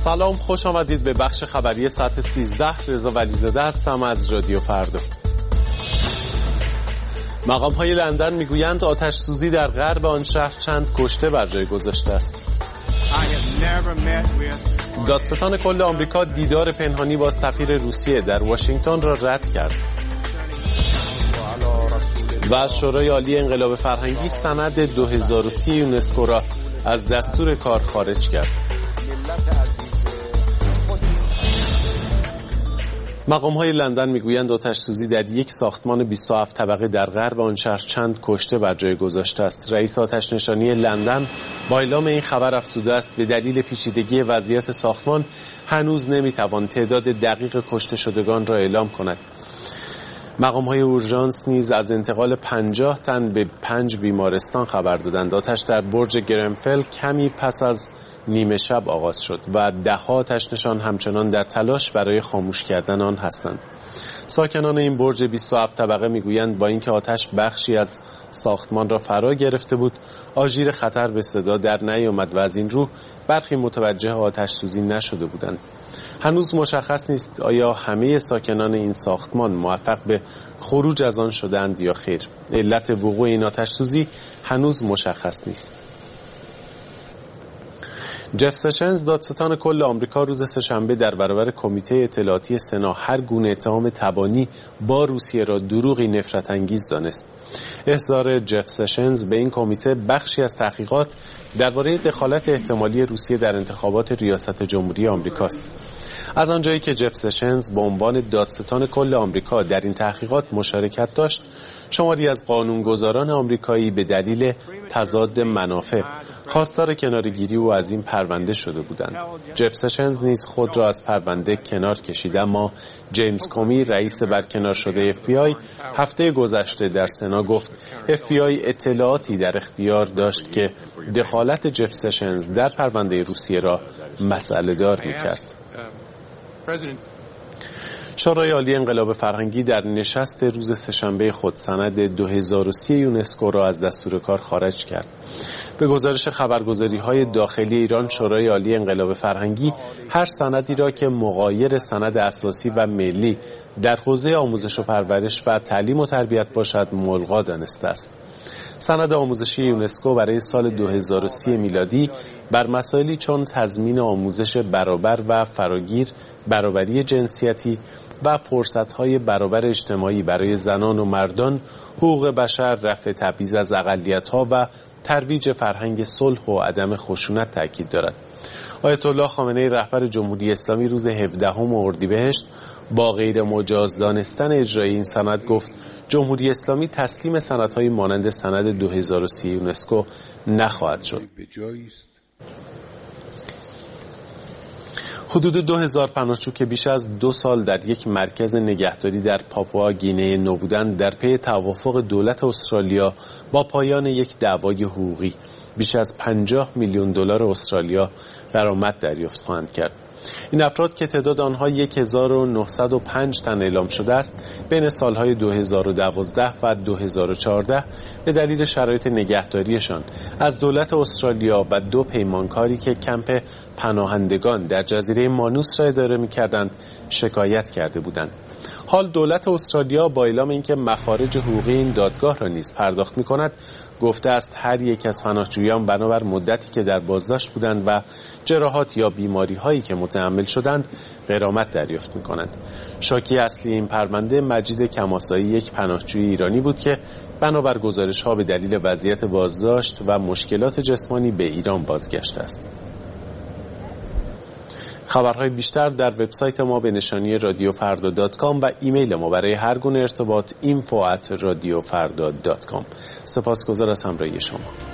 سلام، خوش آمدید به بخش خبری ساعت 13. رضا ولیزاده هستم از رادیو فردا. مقام‌های لندن میگویند آتش سوزی در غرب آن شهر چند کشته بر جای گذاشته است. دادستان کل آمریکا دیدار پنهانی با سفیر روسیه در واشنگتن را رد کرد. و از شورای عالی انقلاب فرهنگی سند 2030 یونسکو را از دستور کار خارج کرد. مقام‌های لندن میگویند آتش سوزی در یک ساختمان 27 طبقه در غرب آن شهر چند کشته بر جای گذاشته است. رئیس آتش نشانی لندن با اعلام این خبر افزوده است به دلیل پیچیدگی وضعیت ساختمان هنوز نمیتوان تعداد دقیق کشته شدگان را اعلام کند. مقام‌های اورژانس نیز از انتقال 50 تن به 5 بیمارستان خبر دادند. آتش در برج گرنفل کمی پس از نیمه شب آغاز شد و ده‌ها آتش نشان همچنان در تلاش برای خاموش کردن آن هستند. ساکنان این برج 27 طبقه میگویند با اینکه آتش بخشی از ساختمان را فرا گرفته بود، آژیر خطر به صدا در نیامد و از این رو برخی متوجه آتش سوزی نشده بودند. هنوز مشخص نیست آیا همه ساکنان این ساختمان موفق به خروج از آن شدند یا خیر. علت وقوع این آتش سوزی هنوز مشخص نیست. جف سشنز دادستان کل آمریکا روز سه‌شنبه در برابر کمیته اطلاعاتی سنا هر گونه اتهام تبانی با روسیه را دروغی نفرت انگیز دانست. احضار جف سشنز به این کمیته بخشی از تحقیقات درباره دخالت احتمالی روسیه در انتخابات ریاست جمهوری آمریکاست. از آنجایی که جف سشنز به عنوان دادستان کل آمریکا در این تحقیقات مشارکت داشت، شماری از قانونگذاران آمریکایی به دلیل تضاد منافع خواستار کنارگیری او از این پرونده شده بودند. جف سشنز نیز خود را از پرونده کنار کشید، اما جیمز کومی رئیس برکنار شده FBI هفته گذشته در سنا گفت FBI اطلاعاتی در اختیار داشت که دخالت جف سشنز در پرونده روسیه را مسئله دار می‌کرد. شورای عالی انقلاب فرهنگی در نشست روز سه‌شنبه خود سند 2030 یونسکو را از دستور کار خارج کرد. به گزارش خبرگزاری‌های داخلی ایران، شورای عالی انقلاب فرهنگی هر سندی را که مغایر سند اساسی و ملی در حوزه آموزش و پرورش و تعلیم و تربیت باشد ملغا دانسته است. سند آموزشی یونسکو برای سال 2030 میلادی بر مسائلی چون تضمین آموزش برابر و فراگیر، برابری جنسیتی و فرصت‌های برابر اجتماعی برای زنان و مردان، حقوق بشر، رفع تبعیض از اقلیت‌ها و ترویج فرهنگ صلح و عدم خشونت تاکید دارد. آیت الله خامنه‌ای رهبر جمهوری اسلامی روز 17 اردیبهشت با غیر مجاز دانستن اجرای این سند گفت جمهوری اسلامی تسلیم سندهای مانند سند 2030 یونسکو نخواهد شد. حدود 2000 پناهجو که بیش از 2 سال در یک مرکز نگهداری در پاپوا گینه نو بودند، در پی توافق دولت استرالیا با پایان یک دعوای حقوقی بیش از 50 میلیون دلار استرالیا غرامت دریافت خواهند کرد. این افراد که تعداد آنها 1905 تن اعلام شده است، بین سالهای 2012 و 2014 به دلیل شرایط نگهداریشان از دولت استرالیا و 2 پیمانکاری که کمپ پناهندگان در جزیره مانوس را اداره می‌کردند شکایت کرده بودند. حال دولت استرالیا با اعلام اینکه مخارج حقوقی این دادگاه را نیز پرداخت می‌کند، گفته است هر یک از پناهجویان بنابر مدتی که در بازداشت بودند و جراحات یا بیماری‌هایی که متحمل شدند غرامت دریافت می‌کنند. شاکی اصلی این پرونده مجید کماسایی، یک پناهجوی ایرانی بود که بنابر گزارش‌ها به دلیل وضعیت بازداشت و مشکلات جسمانی به ایران بازگشته است. خبرهای بیشتر در وبسایت ما به نشانی radiofarda.com و ایمیل ما برای هر گونه ارتباط info@radiofarda.com. سپاسگزار از همراهی شما.